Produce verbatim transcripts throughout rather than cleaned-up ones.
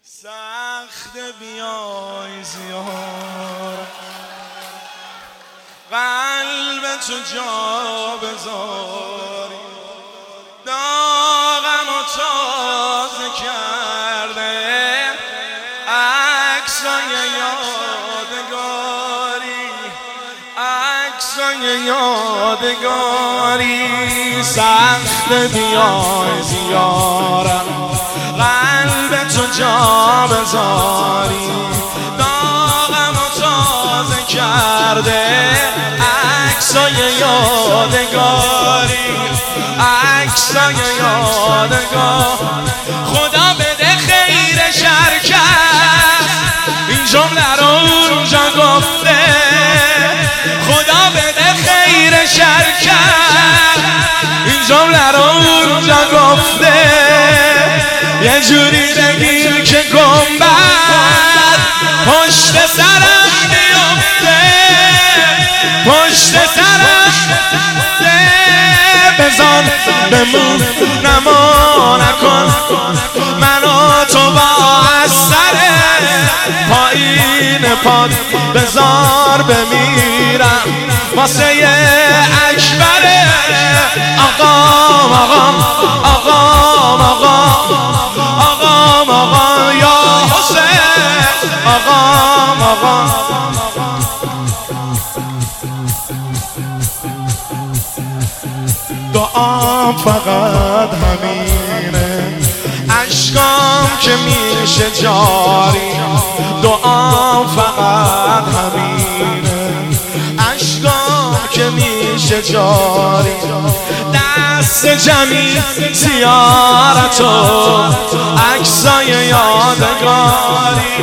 سخت بیای زیار قلب تو جا بذاری داغم و تازه کرده عکسای یادگاری عکسای یادگاری سخت بیای زیارم قلب تو جا بذاری داغم و تازه کرده عکسای یادگاری عکسای یادگار خدا بده خیر شر کرد این جمله رو اونجا گفته خدا بده خیر شر کرد این جمله رو اونجا گفته یه جوری بگیر که گنبد پشت سرم بیفته پشت سرم بزن بمون نما نکن منو تو با از سر پایین پاد بزار بمیرم واسه اکبر آقام آقام آقام آقام آقام آقام یا حسین آقام آقام دعام فقط همینه عشقام که میشه جاری دعام فقط همینه عشقام که میشه جاری دست جمعی زیارت و عکسای یادگاری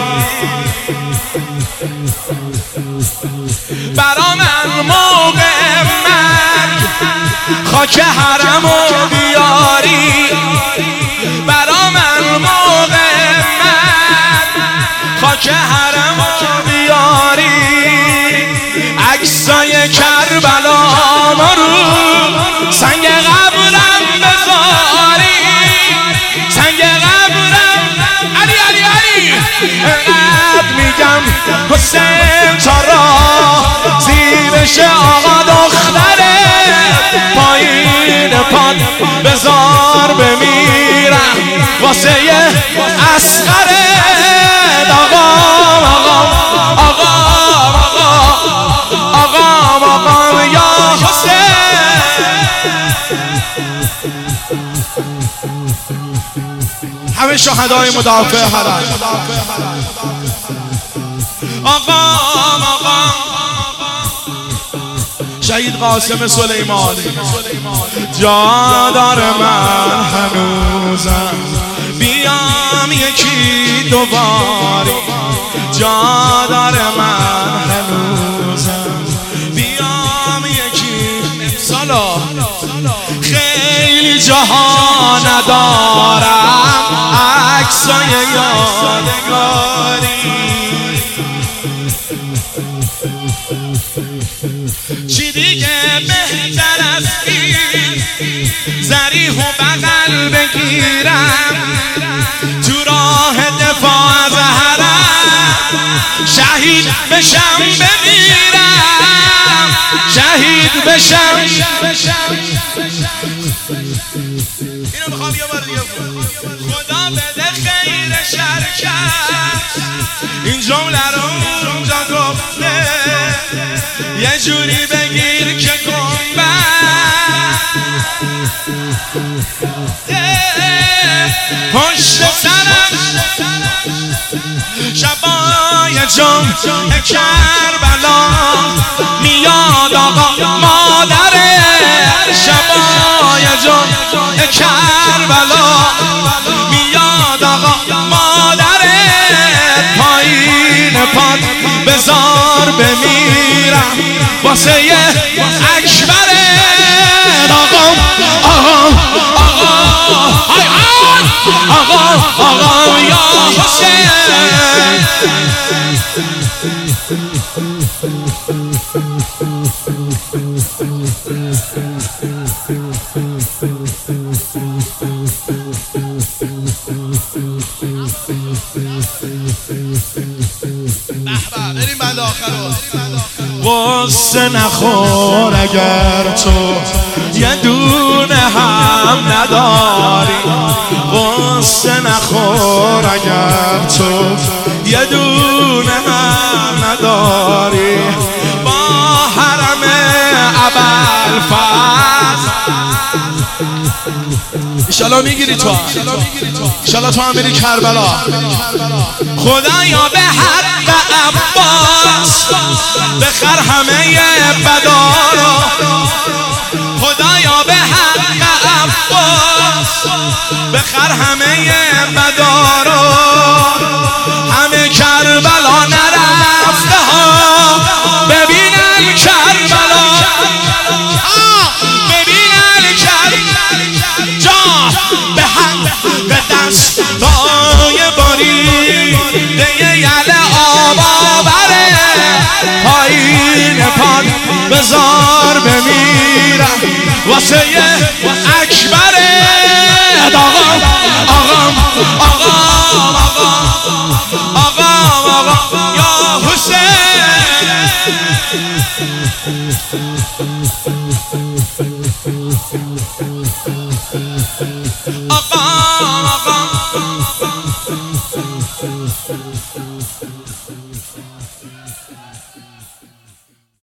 برا من موقع مرگ خاک حرمو بیاری برا من موقع مرگ خاک حرمو بیاری عکسای کربلا ما رو سنگ قبرم بذاری سنگ قبرم علی علی علی اینقدر میگم حسین تا راه زیبش آقا دختره پایین پاد بزار بمیرم واسه اصغره آقام آقام آقام آقام آقام یا حسین همه شهدای مدافع حرم آقام آقام شهید قاسم سلیمانی جا داره من هنوزم بیام یکی دوباری جا داره من هنوزم بیام یکی سالا خیلی جاها ندارم عکسای یادگاری چی دیگه بهتر از این ذریح و بغل بگیرم تو راه دفاع از حرم شهید بشم بمیرم شهید بشم اینو میخوام یه بار دیگه خدا بده خیر شر کرد این جمله رو اونجا گفته یه جوری بگیر که گنبد پشت سرم شبای جان کربلا میاد آقا مادره شبای جان کربلا میاد آقا مادره پایین پاد بزار بمیرم واسه اکبر آقام آقام آقام آقام آقام یا حسین Thank you. قصه نخور اگر تو یه دونه هم نداری، قصه نخور اگر تو یه دونه هم نداری. با حرم ابوالفضل انشالله میگیری تو، انشالله تو هم بری کربلا. خدایا به حق عباس بخر همه بدارا، خدایا به حق عباس بخر همه بدارا. همه کربلا نرفته ها ببینن کربلا، ببینن کربلا جا به حق به دستای باری دیگه یله آبا بره پایین پاد بزار بمیرم واسه اکبره. آقام آقام آقام آقام آقام آقام یا حسین. آقا